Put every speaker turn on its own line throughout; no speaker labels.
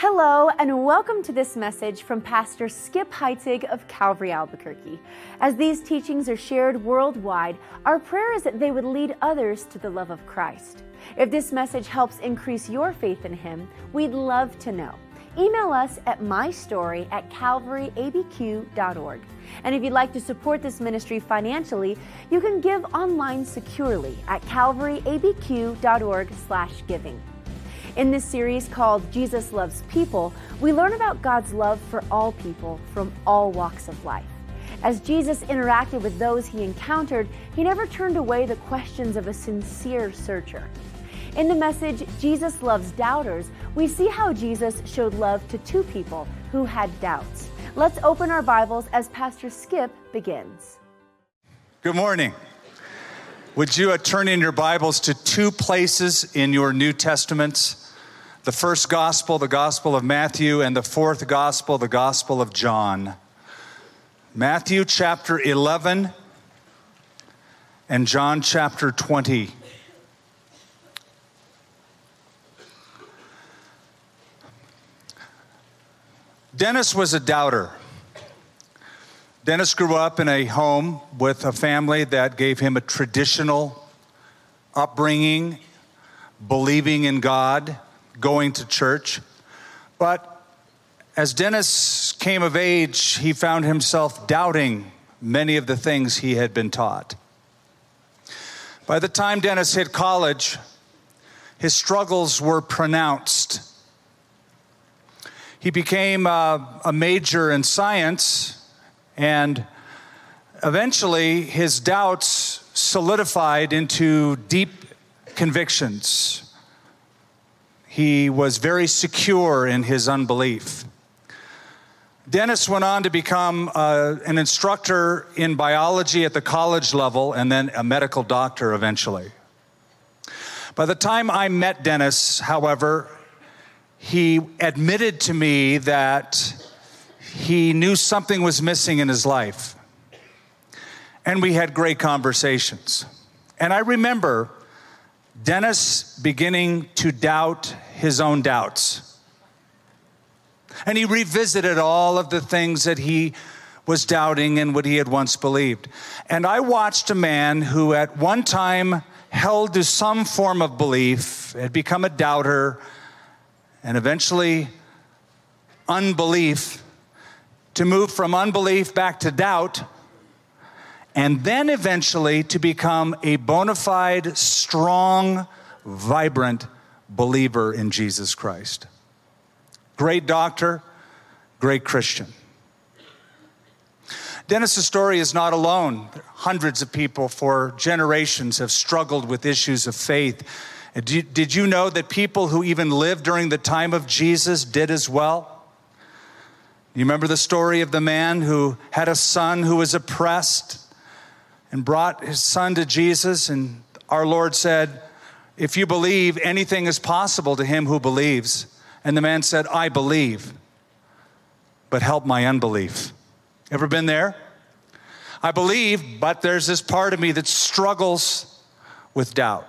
Hello, and welcome to this message from Pastor Skip Heitzig of Calvary Albuquerque. As these teachings are shared worldwide, our prayer is that they would lead others to the love of Christ. If this message helps increase your faith in Him, we'd love to know. Email us at mystory@calvaryabq.org. And if you'd like to support this ministry financially, you can give online securely at calvaryabq.org/giving. In this series called Jesus Loves People, we learn about God's love for all people from all walks of life. As Jesus interacted with those He encountered, He never turned away the questions of a sincere searcher. In the message, Jesus Loves Doubters, we see how Jesus showed love to two people who had doubts. Let's open our Bibles as Pastor Skip begins.
Good morning. Would you turn in your Bibles to two places in your New Testaments? The first gospel, the Gospel of Matthew, and the fourth gospel, the Gospel of John. Matthew chapter 11 and John chapter 20. Dennis was a doubter. Dennis grew up in a home with a family that gave him a traditional upbringing, believing in God, going to church. But as Dennis came of age, he found himself doubting many of the things he had been taught. By the time Dennis hit college, his struggles were pronounced. He became a major in science, and eventually his doubts solidified into deep convictions. He was very secure in his unbelief. Dennis went on to become an instructor in biology at the college level and then a medical doctor eventually. By the time I met Dennis, however, he admitted to me that he knew something was missing in his life. And we had great conversations. And I remember Dennis beginning to doubt his own doubts. And he revisited all of the things that he was doubting and what he had once believed. And I watched a man who at one time held to some form of belief, had become a doubter, and eventually unbelief, to move from unbelief back to doubt, and then eventually to become a bona fide, strong, vibrant believer in Jesus Christ. Great doctor, great Christian. Dennis's story is not alone. Hundreds of people for generations have struggled with issues of faith. Did you know that people who even lived during the time of Jesus did as well? You remember the story of the man who had a son who was oppressed and brought his son to Jesus, and our Lord said, "If you believe, anything is possible to him who believes." And the man said, "I believe, but help my unbelief." Ever been there? I believe, but there's this part of me that struggles with doubt.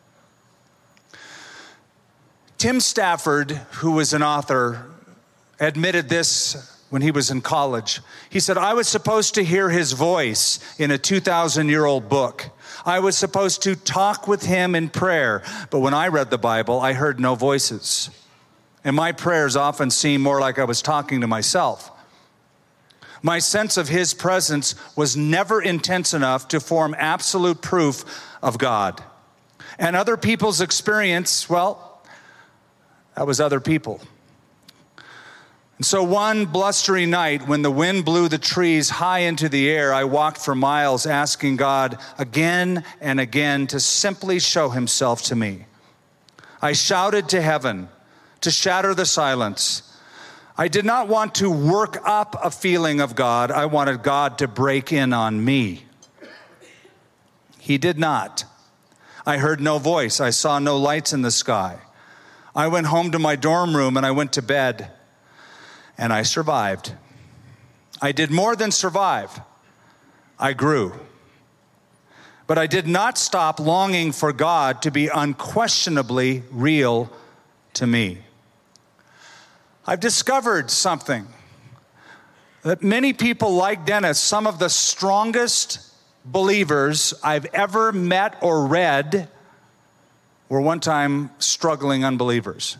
Tim Stafford, who was an author, admitted this when he was in college. He said, "I was supposed to hear his voice in a 2,000-year-old book. I was supposed to talk with him in prayer. But when I read the Bible, I heard no voices. And my prayers often seemed more like I was talking to myself. My sense of his presence was never intense enough to form absolute proof of God. And other people's experience, well, that was other people." And so one blustery night, when the wind blew the trees high into the air, I walked for miles asking God again and again to simply show himself to me. I shouted to heaven to shatter the silence. I did not want to work up a feeling of God. I wanted God to break in on me. He did not. I heard no voice. I saw no lights in the sky. I went home to my dorm room and I went to bed. And I survived. I did more than survive. I grew. But I did not stop longing for God to be unquestionably real to me. I've discovered something that many people like Dennis, some of the strongest believers I've ever met or read, were one time struggling unbelievers.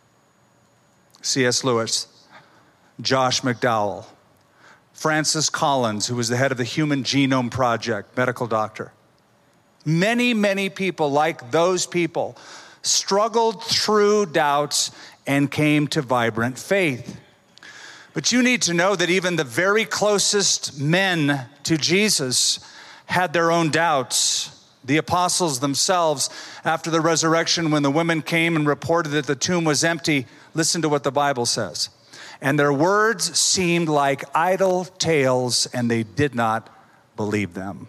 C.S. Lewis, Josh McDowell, Francis Collins, who was the head of the Human Genome Project, medical doctor. Many, many people like those people struggled through doubts and came to vibrant faith. But you need to know that even the very closest men to Jesus had their own doubts. The apostles themselves, after the resurrection, when the women came and reported that the tomb was empty, listen to what the Bible says. And their words seemed like idle tales, and they did not believe them.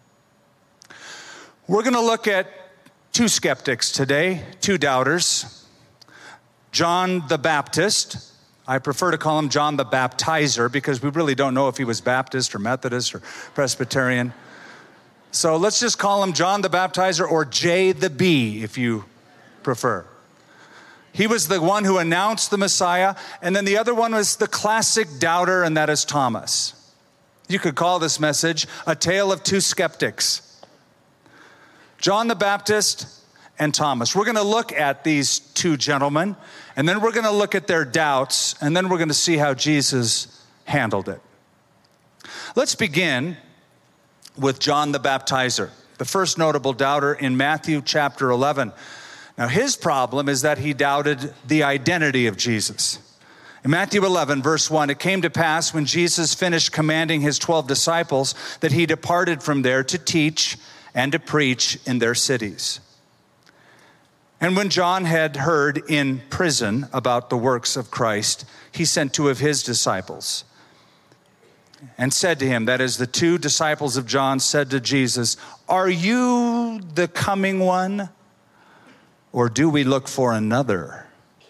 We're going to look at two skeptics today, two doubters. John the Baptist. I prefer to call him John the Baptizer because we really don't know if he was Baptist or Methodist or Presbyterian. So let's just call him John the Baptizer, or J the B if you prefer. He was the one who announced the Messiah, and then the other one was the classic doubter, and that is Thomas. You could call this message a tale of two skeptics. John the Baptist and Thomas. We're going to look at these two gentlemen, and then we're going to look at their doubts, and then we're going to see how Jesus handled it. Let's begin with John the Baptizer, the first notable doubter in Matthew chapter 11. Now, his problem is that he doubted the identity of Jesus. In Matthew 11, verse 1, it came to pass when Jesus finished commanding his 12 disciples that he departed from there to teach and to preach in their cities. And when John had heard in prison about the works of Christ, he sent two of his disciples and said to him, that is, the two disciples of John said to Jesus, "Are you the coming one, or do we look for another?"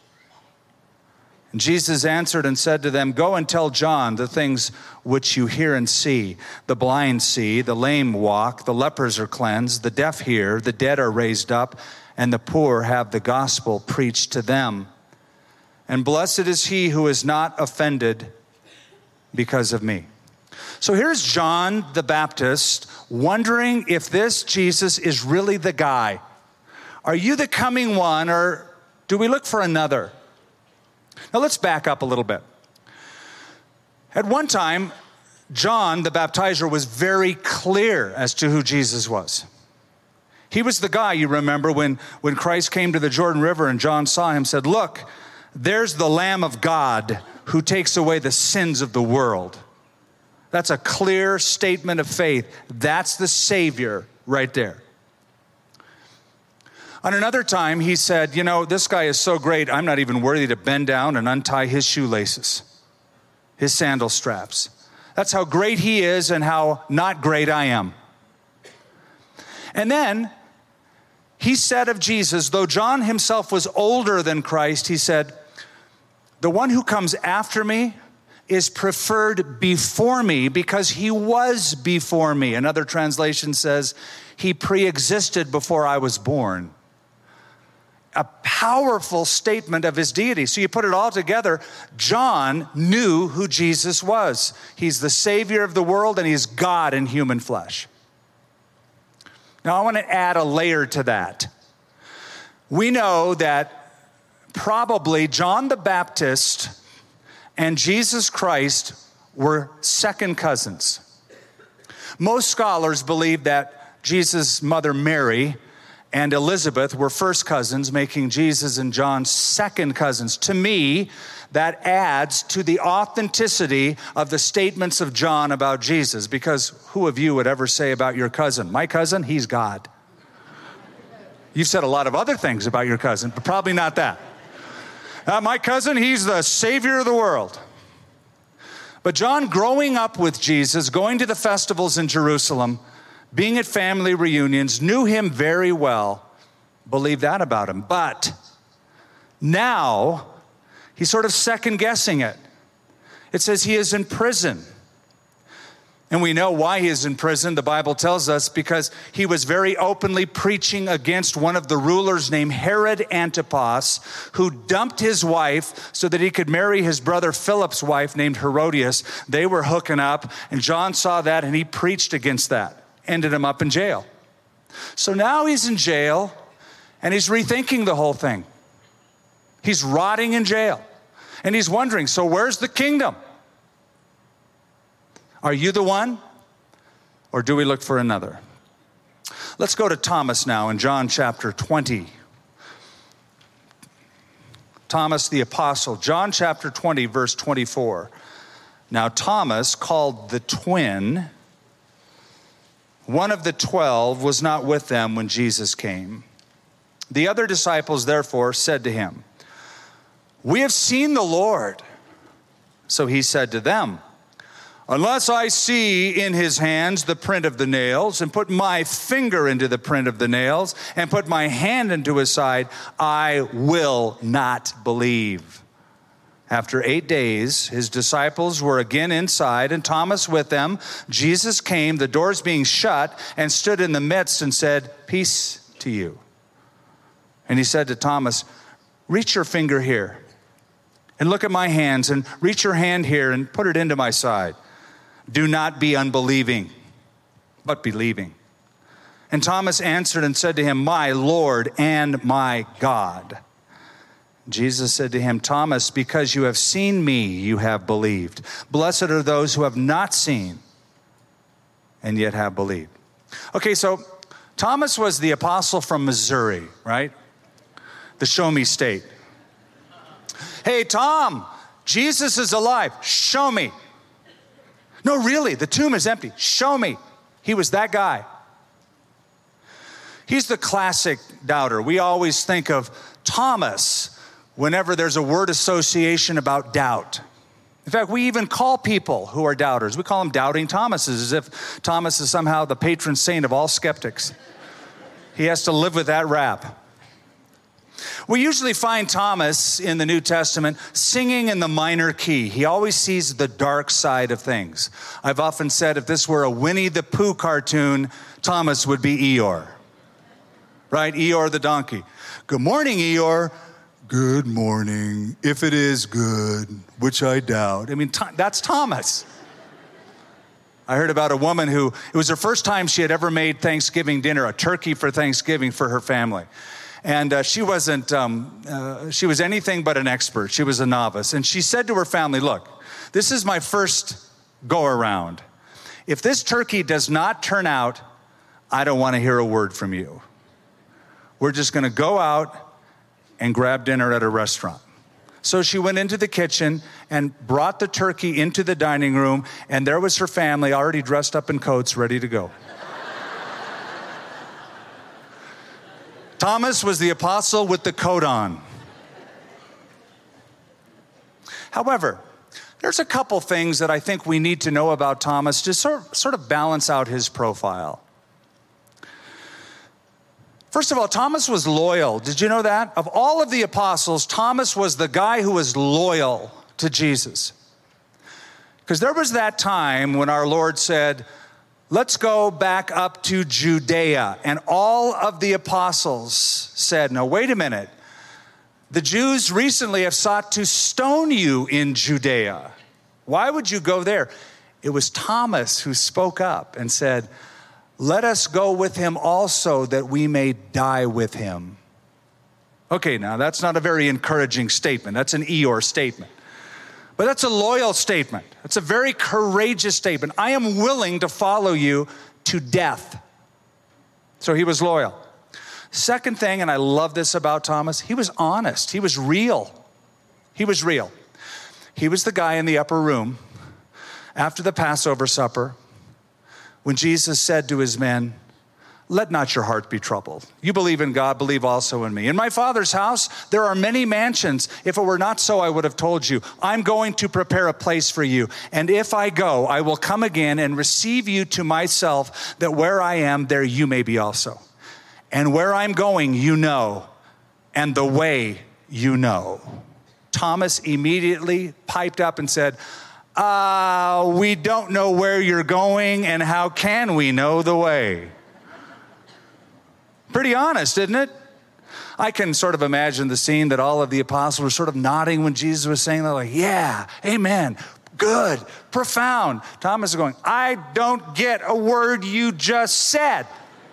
And Jesus answered and said to them, "Go and tell John the things which you hear and see. The blind see, the lame walk, the lepers are cleansed, the deaf hear, the dead are raised up, and the poor have the gospel preached to them. And blessed is he who is not offended because of me." So here's John the Baptist wondering if this Jesus is really the guy. Are you the coming one, or do we look for another? Now let's back up a little bit. At one time, John the Baptizer was very clear as to who Jesus was. He was the guy, you remember, when Christ came to the Jordan River and John saw him, said, "Look, there's the Lamb of God who takes away the sins of the world." That's a clear statement of faith. That's the Savior right there. On another time, he said, "You know, this guy is so great, I'm not even worthy to bend down and untie his shoelaces, his sandal straps. That's how great he is and how not great I am." And then he said of Jesus, though John himself was older than Christ, he said, "The one who comes after me is preferred before me because he was before me." Another translation says, "He pre-existed before I was born." A powerful statement of his deity. So you put it all together, John knew who Jesus was. He's the Savior of the world, and he's God in human flesh. Now I want to add a layer to that. We know that probably John the Baptist and Jesus Christ were second cousins. Most scholars believe that Jesus' mother Mary and Elizabeth were first cousins, making Jesus and John second cousins. To me, that adds to the authenticity of the statements of John about Jesus, because who of you would ever say about your cousin, "My cousin, he's God"? You've said a lot of other things about your cousin, but probably not that. "My cousin, he's the Savior of the world." But John, growing up with Jesus, going to the festivals in Jerusalem, being at family reunions, knew him very well, believed that about him. But now he's sort of second guessing it. It says he is in prison. And we know why he is in prison, the Bible tells us, because he was very openly preaching against one of the rulers named Herod Antipas, who dumped his wife so that he could marry his brother Philip's wife named Herodias. They were hooking up, and John saw that, and he preached against that. Ended him up in jail. So now he's in jail, and he's rethinking the whole thing. He's rotting in jail, and he's wondering, so where's the kingdom? Are you the one, or do we look for another? Let's go to Thomas now in John chapter 20. Thomas the apostle, John chapter 20, verse 24. Now Thomas, called the twin, one of the 12, was not with them when Jesus came. The other disciples therefore said to him, "We have seen the Lord." So he said to them, "Unless I see in his hands the print of the nails, and put my finger into the print of the nails, and put my hand into his side, I will not believe." After 8 days, his disciples were again inside, and Thomas with them. Jesus came, the doors being shut, and stood in the midst and said, "Peace to you." And he said to Thomas, "Reach your finger here, and look at my hands, and reach your hand here, and put it into my side. Do not be unbelieving, but believing." And Thomas answered and said to him, "My Lord and my God." Jesus said to him, "Thomas, because you have seen me, you have believed. Blessed are those who have not seen and yet have believed." Okay, so Thomas was the apostle from Missouri, right? The show me state. "Hey, Tom, Jesus is alive. Show me." "No, really, the tomb is empty. Show me." He was that guy. He's the classic doubter. We always think of Thomas whenever there's a word association about doubt. In fact, we even call people who are doubters, we call them doubting Thomases, as if Thomas is somehow the patron saint of all skeptics. He has to live with that rap. We usually find Thomas in the New Testament singing in the minor key. He always sees the dark side of things. I've often said if this were a Winnie the Pooh cartoon, Thomas would be Eeyore. Right? Eeyore the donkey. "Good morning, Eeyore." "Good morning, if it is good, which I doubt." I mean, that's Thomas. I heard about a woman who, it was her first time she had ever made Thanksgiving dinner, a turkey for Thanksgiving for her family. And she wasn't, she was anything but an expert. She was a novice. And she said to her family, "Look, this is my first go around. If this turkey does not turn out, I don't want to hear a word from you. We're just going to go out and grab dinner at a restaurant." So she went into the kitchen and brought the turkey into the dining room, and there was her family already dressed up in coats, ready to go. Thomas was the apostle with the coat on. However, there's a couple things that I think we need to know about Thomas to sort of balance out his profile. First of all, Thomas was loyal. Did you know that? Of all of the apostles, Thomas was the guy who was loyal to Jesus. Because there was that time when our Lord said, "Let's go back up to Judea." And all of the apostles said, "No, wait a minute. The Jews recently have sought to stone you in Judea. Why would you go there?" It was Thomas who spoke up and said, "Let us go with him also, that we may die with him." Okay, now that's not a very encouraging statement. That's an Eeyore statement. But that's a loyal statement. It's a very courageous statement. I am willing to follow you to death. So he was loyal. Second thing, and I love this about Thomas, he was honest. He was real. He was real. He was the guy in the upper room after the Passover supper when Jesus said to his men, "Let not your heart be troubled. You believe in God, believe also in me. In my Father's house, there are many mansions. If it were not so, I would have told you. I'm going to prepare a place for you. And if I go, I will come again and receive you to myself, that where I am, there you may be also. And where I'm going, you know, and the way you know." Thomas immediately piped up and said, We don't know where you're going, and how can we know the way? Pretty honest, isn't it? I can sort of imagine the scene that all of the apostles were sort of nodding when Jesus was saying that, like, yeah, amen, good, profound. Thomas is going, I don't get a word you just said.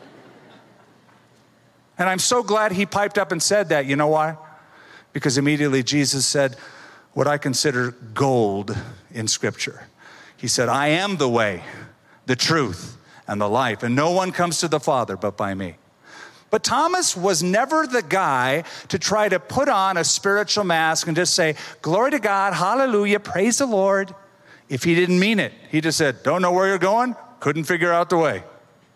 And I'm so glad he piped up and said that. You know why? Because immediately Jesus said what I consider gold in Scripture. He said, I am the way, the truth, and the life, and no one comes to the Father but by me. But Thomas was never the guy to try to put on a spiritual mask and just say, glory to God, hallelujah, praise the Lord. If he didn't mean it, he just said, don't know where you're going, couldn't figure out the way.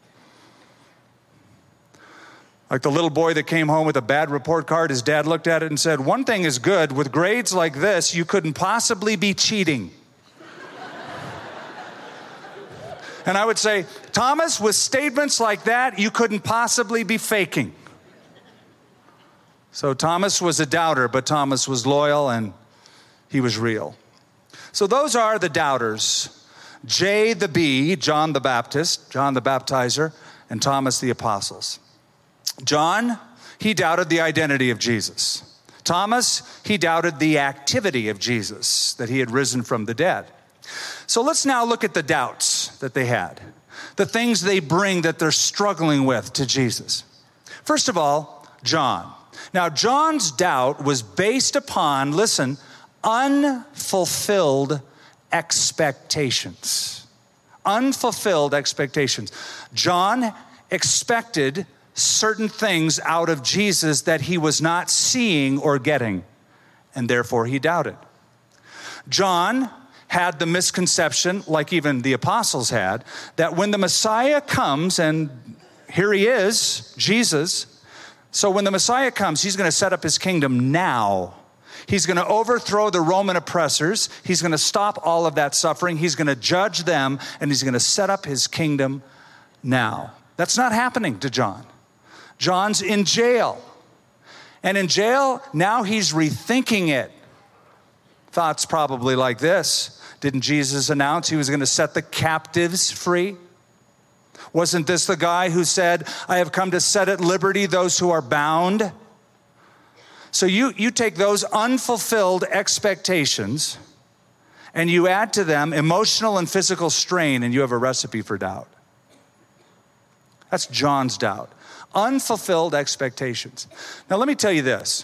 Like the little boy that came home with a bad report card, his dad looked at it and said, one thing is good, with grades like this, you couldn't possibly be cheating. And I would say, Thomas, with statements like that, you couldn't possibly be faking. So Thomas was a doubter, but Thomas was loyal and he was real. So those are the doubters. J the B, John the Baptist, John the Baptizer, and Thomas the Apostles. John, he doubted the identity of Jesus. Thomas, he doubted the activity of Jesus, that he had risen from the dead. So let's now look at the doubts that they had, the things they bring that they're struggling with to Jesus. First of all, John. Now, John's doubt was based upon, listen, unfulfilled expectations. Unfulfilled expectations. John expected certain things out of Jesus that he was not seeing or getting, and therefore he doubted. John had the misconception, like even the apostles had, that when the Messiah comes, and here he is, Jesus, so when the Messiah comes, he's going to set up his kingdom now. He's going to overthrow the Roman oppressors. He's going to stop all of that suffering. He's going to judge them, and he's going to set up his kingdom now. That's not happening to John. John's in jail. And in jail, now he's rethinking it. Thoughts probably like this. Didn't Jesus announce he was going to set the captives free? Wasn't this the guy who said, I have come to set at liberty those who are bound? So you take those unfulfilled expectations and you add to them emotional and physical strain, and you have a recipe for doubt. That's John's doubt. Unfulfilled expectations. Now let me tell you this.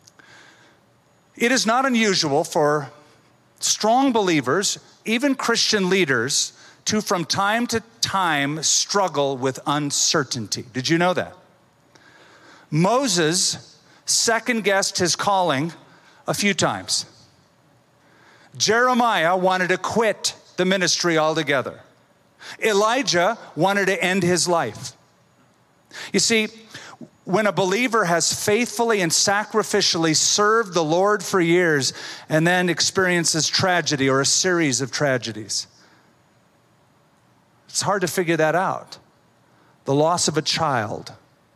It is not unusual for strong believers, even Christian leaders, to from time to time struggle with uncertainty. Did you know that? Moses second-guessed his calling a few times. Jeremiah wanted to quit the ministry altogether. Elijah wanted to end his life. You see, when a believer has faithfully and sacrificially served the Lord for years and then experiences tragedy or a series of tragedies, it's hard to figure that out. The loss of a child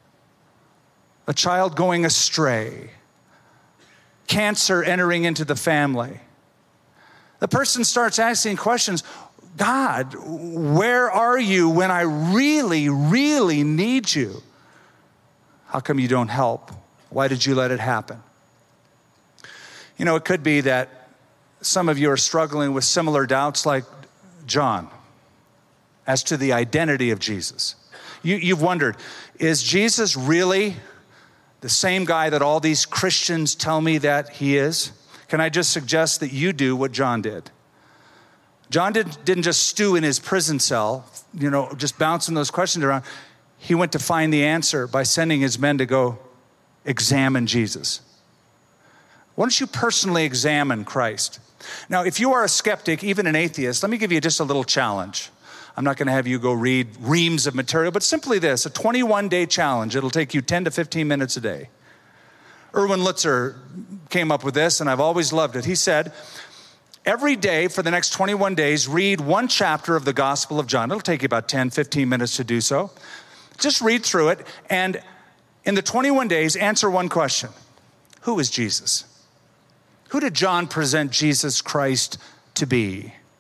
going astray, cancer entering into the family. The person starts asking questions. God, where are you when I really, really need you? How come you don't help? Why did you let it happen? You know, it could be that some of you are struggling with similar doubts like John as to the identity of Jesus. You've wondered, is Jesus really the same guy that all these Christians tell me that he is? Can I just suggest that you do what John did? John didn't just stew in his prison cell, just bouncing those questions around. He went to find the answer by sending his men to go examine Jesus. Why don't you personally examine Christ? Now, if you are a skeptic, even an atheist, let me give you just a little challenge. I'm not going to have you go read reams of material, but simply this, a 21-day challenge. It'll take you 10 to 15 minutes a day. Erwin Lutzer came up with this, and I've always loved it. He said, every day for the next 21 days, read one chapter of the Gospel of John. It'll take you about 10, 15 minutes to do so. Just read through it, and in the 21 days, answer one question. Who is Jesus? Who did John present Jesus Christ to be?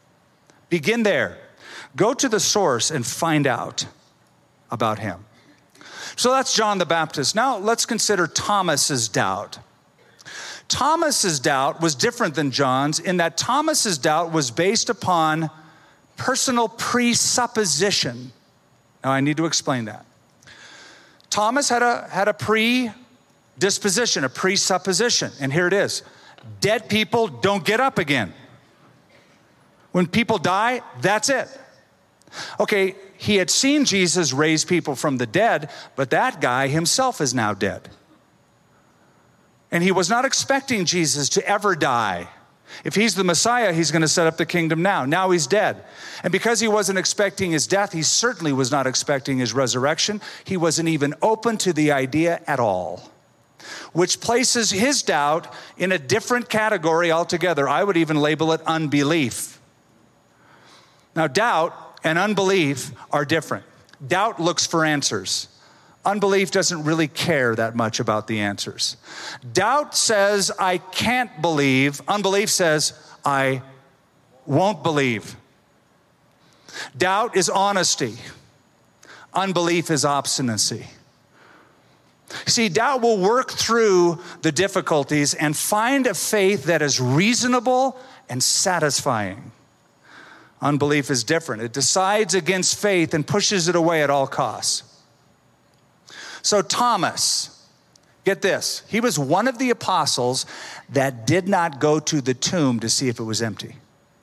Begin there. Go to the source and find out about him. So that's John the Baptist. Now let's consider Thomas's doubt. Thomas's doubt was different than John's in that Thomas's doubt was based upon personal presupposition. Now I need to explain that. Thomas had a predisposition, a presupposition, and here it is. Dead people don't get up again. When people die, that's it. Okay, he had seen Jesus raise people from the dead, but that guy himself is now dead. And he was not expecting Jesus to ever die. If he's the Messiah, he's going to set up the kingdom now. Now he's dead. And because he wasn't expecting his death, he certainly was not expecting his resurrection. He wasn't even open to the idea at all, which places his doubt in a different category altogether. I would even label it unbelief. Now, doubt and unbelief are different. Doubt looks for answers. Unbelief doesn't really care that much about the answers. Doubt says, I can't believe. Unbelief says, I won't believe. Doubt is honesty. Unbelief is obstinacy. See, doubt will work through the difficulties and find a faith that is reasonable and satisfying. Unbelief is different. It decides against faith and pushes it away at all costs. So Thomas, get this, he was one of the apostles that did not go to the tomb to see if it was empty.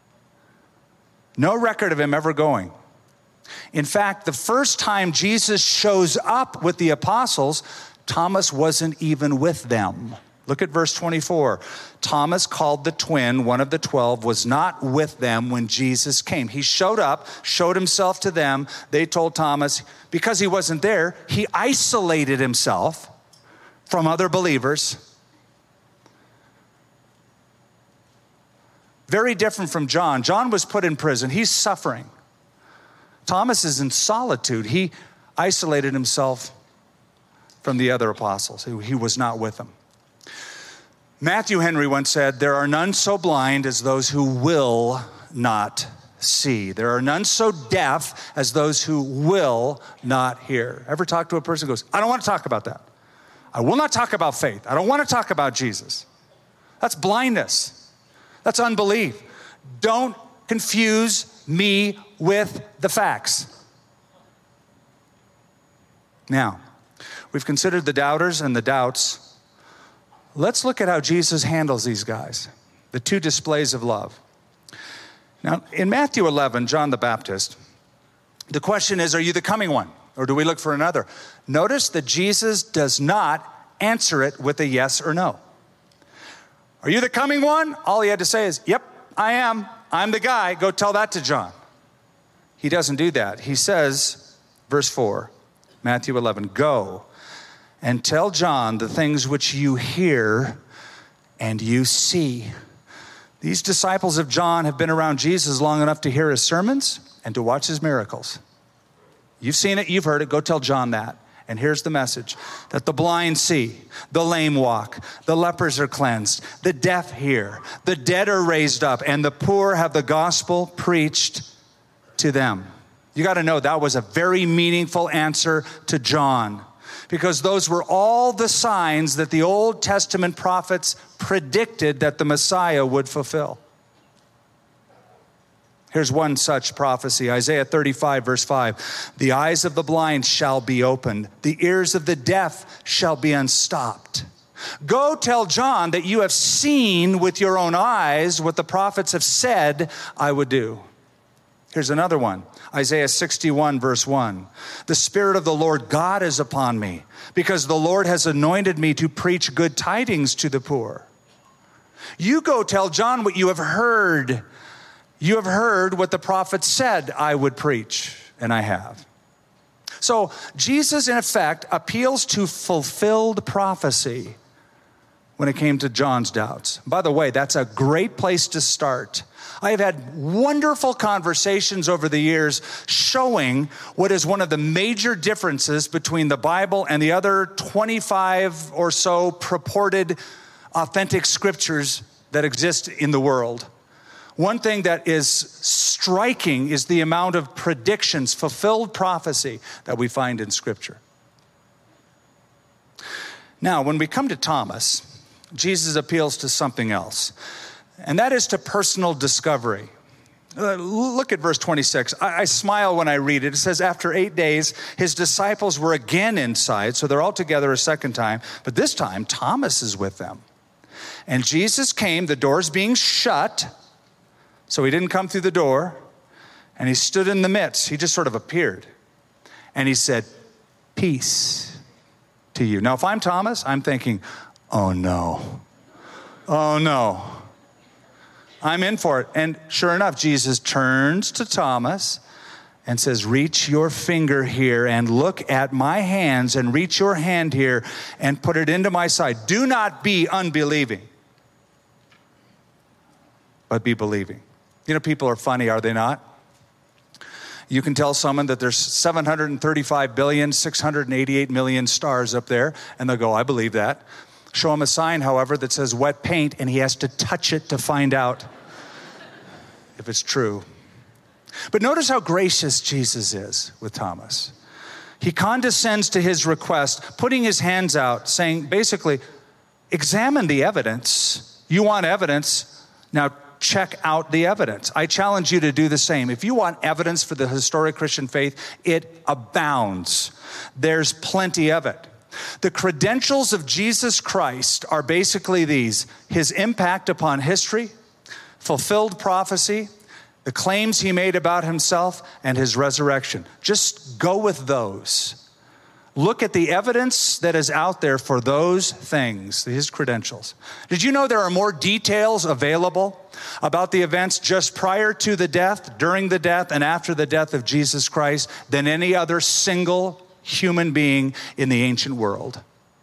No record of him ever going. In fact, the first time Jesus shows up with the apostles, Thomas wasn't even with them. Look at verse 24. Thomas, called the twin, one of the 12, was not with them when Jesus came. He showed up, showed himself to them. They told Thomas, because he wasn't there, he isolated himself from other believers. Very different from John. John was put in prison. He's suffering. Thomas is in solitude. He isolated himself from the other apostles. He was not with them. Matthew Henry once said, there are none so blind as those who will not see. There are none so deaf as those who will not hear. Ever talk to a person who goes, I don't want to talk about that. I will not talk about faith. I don't want to talk about Jesus. That's blindness. That's unbelief. Don't confuse me with the facts. Now, we've considered the doubters and the doubts. Let's look at how Jesus handles these guys, the two displays of love. Now, in Matthew 11, John the Baptist, the question is, are you the coming one, or do we look for another? Notice that Jesus does not answer it with a yes or no. Are you the coming one? All he had to say is, yep, I am. I'm the guy. Go tell that to John. He doesn't do that. He says, verse 4, Matthew 11, go and tell John the things which you hear and you see. These disciples of John have been around Jesus long enough to hear his sermons and to watch his miracles. You've seen it, you've heard it, go tell John that. And here's the message, that the blind see, the lame walk, the lepers are cleansed, the deaf hear, the dead are raised up, and the poor have the gospel preached to them. You got to know that was a very meaningful answer to John, because those were all the signs that the Old Testament prophets predicted that the Messiah would fulfill. Here's one such prophecy, Isaiah 35, verse 5. The eyes of the blind shall be opened. The ears of the deaf shall be unstopped. Go tell John that you have seen with your own eyes what the prophets have said I would do. Here's another one, Isaiah 61, verse 1. The Spirit of the Lord God is upon me, because the Lord has anointed me to preach good tidings to the poor. You go tell John what you have heard. You have heard what the prophets said I would preach, and I have. So Jesus, in effect, appeals to fulfilled prophecy when it came to John's doubts. By the way, that's a great place to start. I have had wonderful conversations over the years showing what is one of the major differences between the Bible and the other 25 or so purported authentic scriptures that exist in the world. One thing that is striking is the amount of predictions, fulfilled prophecy that we find in Scripture. Now, when we come to Thomas, Jesus appeals to something else, and that is to personal discovery. Look at verse 26. I smile when I read it. It says, after 8 days, his disciples were again inside, so they're all together a second time, but this time Thomas is with them. And Jesus came, the doors being shut, so he didn't come through the door, and he stood in the midst. He just sort of appeared, and he said, peace to you. Now, if I'm Thomas, I'm thinking, oh no, I'm in for it. And sure enough, Jesus turns to Thomas and says, reach your finger here and look at my hands, and reach your hand here and put it into my side. Do not be unbelieving, but be believing. You know, people are funny, are they not? You can tell someone that there's 735,688,000,000 stars up there, and they'll go, I believe that. Show him a sign, however, that says wet paint, and he has to touch it to find out if it's true. But notice how gracious Jesus is with Thomas. He condescends to his request, putting his hands out, saying, basically, examine the evidence. You want evidence, now check out the evidence. I challenge you to do the same. If you want evidence for the historic Christian faith, it abounds. There's plenty of it. The credentials of Jesus Christ are basically these: his impact upon history, fulfilled prophecy, the claims he made about himself, and his resurrection. Just go with those. Look at the evidence that is out there for those things, his credentials. Did you know there are more details available about the events just prior to the death, during the death, and after the death of Jesus Christ than any other single human being in the ancient world?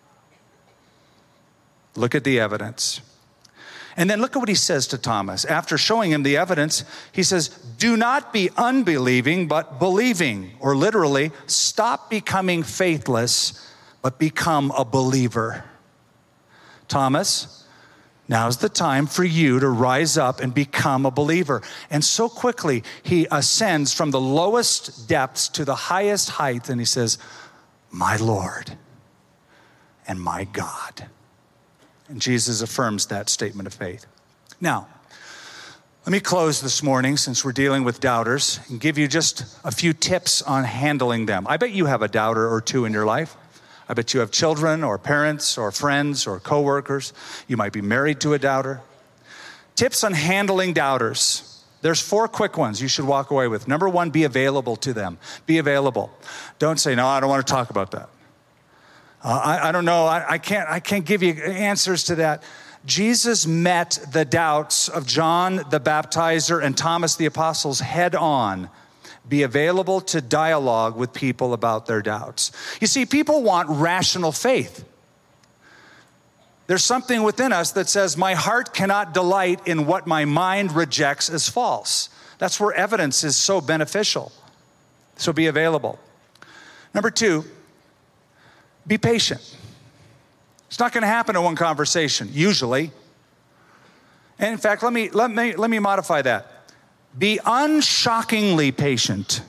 Look at the evidence. And then look at what he says to Thomas. After showing him the evidence, he says, do not be unbelieving, but believing. Or literally, stop becoming faithless, but become a believer. Thomas, now's the time for you to rise up and become a believer. And so quickly, he ascends from the lowest depths to the highest height, and he says, my Lord and my God. And Jesus affirms that statement of faith. Now, let me close this morning, since we're dealing with doubters, and give you just a few tips on handling them. I bet you have a doubter or two in your life. I bet you have children or parents or friends or coworkers. You might be married to a doubter. Tips on handling doubters. There's 4 quick ones you should walk away with. Number 1, be available to them. Be available. Don't say, no, I don't want to talk about that. I don't know. I can't give you answers to that. Jesus met the doubts of John the Baptizer and Thomas the Apostles head on. Be available to dialogue with people about their doubts. You see, people want rational faith. There's something within us that says, my heart cannot delight in what my mind rejects as false. That's where evidence is so beneficial. So be available. Number 2, be patient. It's not going to happen in one conversation, usually. And in fact, let me modify that. Be unshockingly patient.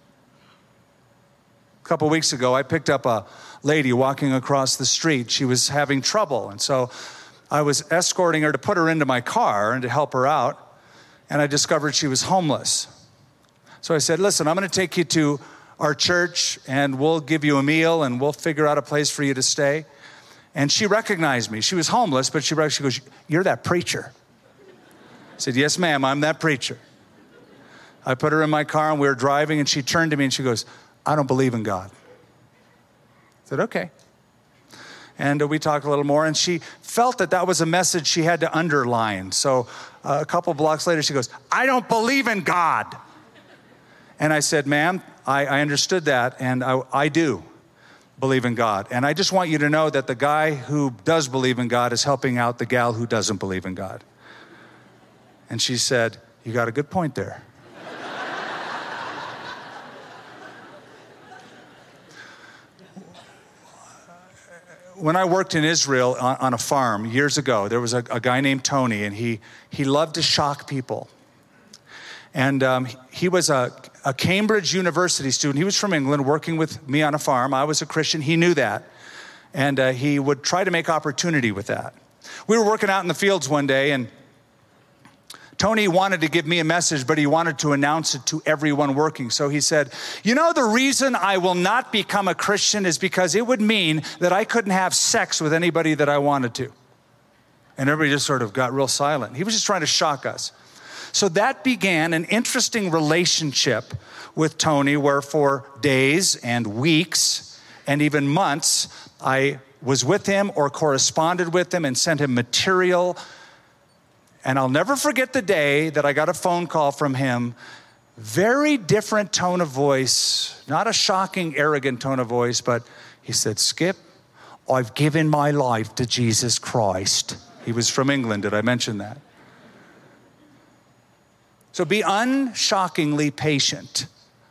A couple weeks ago, I picked up a lady walking across the street. She was having trouble, and so I was escorting her to put her into my car and to help her out, and I discovered she was homeless. So I said, listen, I'm going to take you to our church, and we'll give you a meal, and we'll figure out a place for you to stay. And she recognized me. She was homeless, but she goes, you're that preacher. I said, yes, ma'am, I'm that preacher. I put her in my car, and we were driving, and she turned to me, and she goes, I don't believe in God. I said, okay. And we talked a little more, and she felt that was a message she had to underline. So a couple blocks later, she goes, I don't believe in God. And I said, ma'am, I understood that, and I do believe in God. And I just want you to know that the guy who does believe in God is helping out the gal who doesn't believe in God. And she said, you got a good point there. When I worked in Israel on a farm years ago, there was a guy named Tony, and he loved to shock people. And he was a Cambridge University student. He was from England, working with me on a farm. I was a Christian. He knew that. And he would try to make opportunity with that. We were working out in the fields one day, and Tony wanted to give me a message, but he wanted to announce it to everyone working. So he said, you know, the reason I will not become a Christian is because it would mean that I couldn't have sex with anybody that I wanted to. And everybody just sort of got real silent. He was just trying to shock us. So that began an interesting relationship with Tony, where for days and weeks and even months, I was with him or corresponded with him and sent him material. And I'll never forget the day that I got a phone call from him. Very different tone of voice, not a shocking, arrogant tone of voice, but he said, Skip, I've given my life to Jesus Christ. He was from England. Did I mention that? So be unshockingly patient.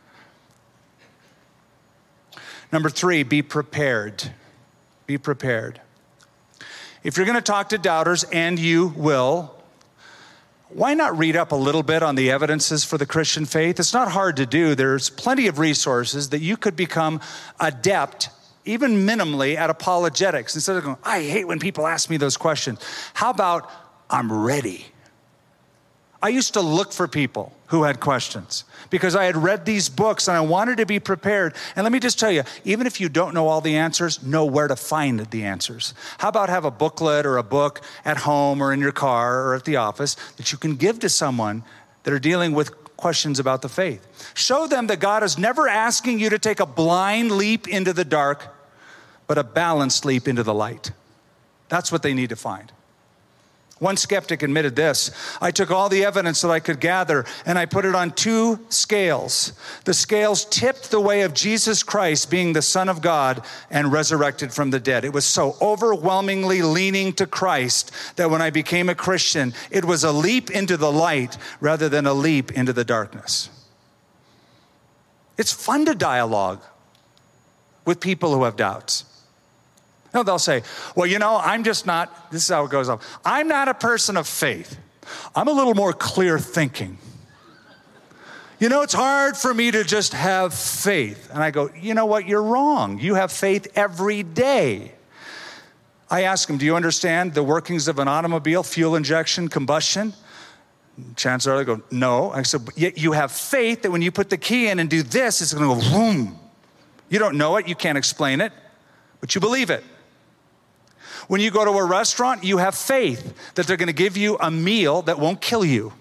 Number 3, be prepared. Be prepared. If you're going to talk to doubters, and you will, why not read up a little bit on the evidences for the Christian faith? It's not hard to do. There's plenty of resources that you could become adept, even minimally, at apologetics. Instead of going, I hate when people ask me those questions. How about, I'm ready? I used to look for people who had questions because I had read these books and I wanted to be prepared. And let me just tell you, even if you don't know all the answers, know where to find the answers. How about have a booklet or a book at home or in your car or at the office that you can give to someone that are dealing with questions about the faith? Show them that God is never asking you to take a blind leap into the dark, but a balanced leap into the light. That's what they need to find. One skeptic admitted this: I took all the evidence that I could gather and I put it on 2 scales. The scales tipped the way of Jesus Christ being the Son of God and resurrected from the dead. It was so overwhelmingly leaning to Christ that when I became a Christian, it was a leap into the light rather than a leap into the darkness. It's fun to dialogue with people who have doubts. No, they'll say, well, you know, I'm just not, this is how it goes on. I'm not a person of faith. I'm a little more clear thinking. You know, it's hard for me to just have faith. And I go, you know what? You're wrong. You have faith every day. I ask them, do you understand the workings of an automobile, fuel injection, combustion? Chances are they go, no. I said, but yet you have faith that when you put the key in and do this, it's going to go boom. You don't know it. You can't explain it, but you believe it. When you go to a restaurant, you have faith that they're going to give you a meal that won't kill you,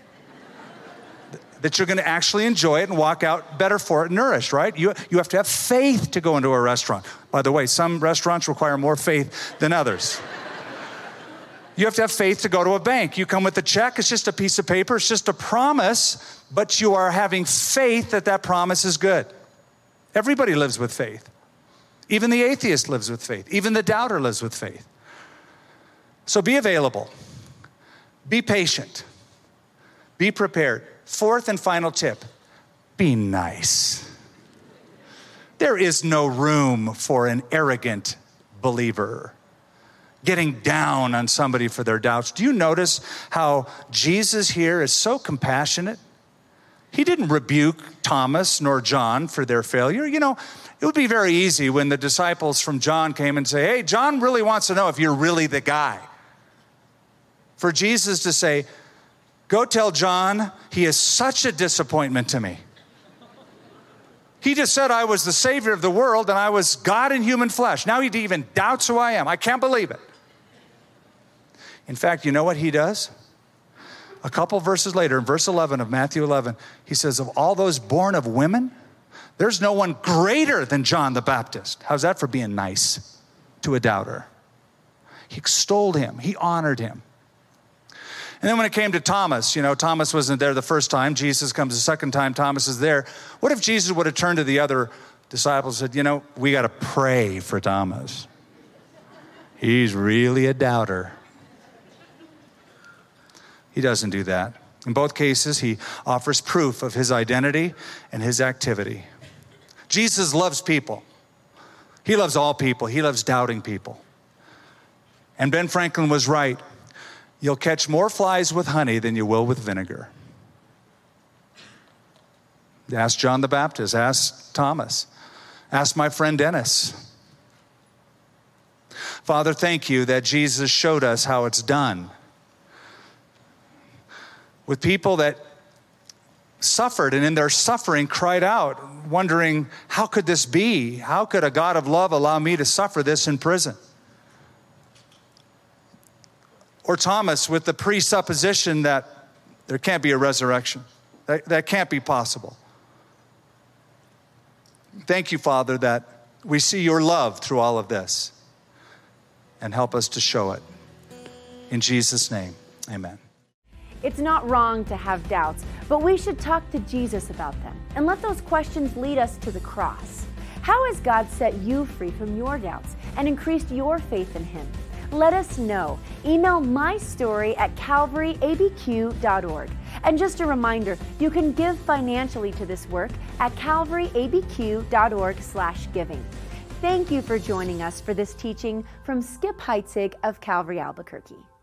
that you're going to actually enjoy it and walk out better for it, nourished, right? You have to have faith to go into a restaurant. By the way, some restaurants require more faith than others. You have to have faith to go to a bank. You come with a check, it's just a piece of paper, it's just a promise, but you are having faith that that promise is good. Everybody lives with faith. Even the atheist lives with faith. Even the doubter lives with faith. So be available. Be patient. Be prepared. 4th and final tip, be nice. There is no room for an arrogant believer getting down on somebody for their doubts. Do you notice how Jesus here is so compassionate? He didn't rebuke Thomas nor John for their failure. You know, it would be very easy when the disciples from John came and say, hey, John really wants to know if you're really the guy. For Jesus to say, go tell John he is such a disappointment to me. He just said I was the Savior of the world and I was God in human flesh. Now he even doubts who I am. I can't believe it. In fact, you know what he does? A couple verses later, in verse 11 of Matthew 11, he says, of all those born of women, there's no one greater than John the Baptist. How's that for being nice to a doubter? He extolled him. He honored him. And then when it came to Thomas, you know, Thomas wasn't there the first time. Jesus comes the second time. Thomas is there. What if Jesus would have turned to the other disciples and said, you know, we got to pray for Thomas. He's really a doubter. He doesn't do that. In both cases, he offers proof of his identity and his activity. Jesus loves people. He loves all people. He loves doubting people. And Ben Franklin was right. You'll catch more flies with honey than you will with vinegar. Ask John the Baptist, ask Thomas, ask my friend Dennis. Father, thank you that Jesus showed us how it's done. With people that suffered and in their suffering cried out, wondering, how could this be? How could a God of love allow me to suffer this in prison? Or Thomas with the presupposition that there can't be a resurrection. That can't be possible. Thank you, Father, that we see your love through all of this, and help us to show it. In Jesus' name, amen.
It's not wrong to have doubts, but we should talk to Jesus about them and let those questions lead us to the cross. How has God set you free from your doubts and increased your faith in him? Let us know. Email mystory@calvaryabq.org. And just a reminder, you can give financially to this work at calvaryabq.org/giving. Thank you for joining us for this teaching from Skip Heitzig of Calvary Albuquerque.